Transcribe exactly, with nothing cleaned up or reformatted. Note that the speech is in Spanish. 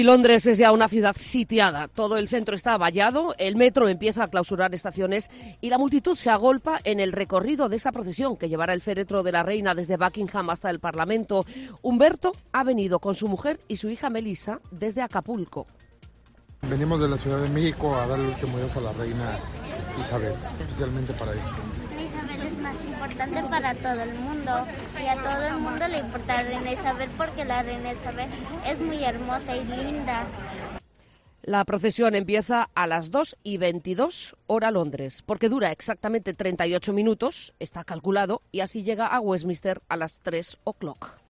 Londres es ya una ciudad sitiada, todo el centro está vallado, el metro empieza a clausurar estaciones y la multitud se agolpa en el recorrido de esa procesión que llevará el féretro de la reina desde Buckingham hasta el Parlamento. Humberto ha venido con su mujer y su hija Melissa desde Acapulco. Venimos de la Ciudad de México a dar el último adiós a la reina Isabel, especialmente para esto. Isabel es más importante para todo el mundo y a todo el mundo le importa la reina Isabel porque la reina Isabel es muy hermosa y linda. La procesión empieza a las dos y veintidós hora Londres, porque dura exactamente treinta y ocho minutos, está calculado, y así llega a Westminster a las tres o'clock.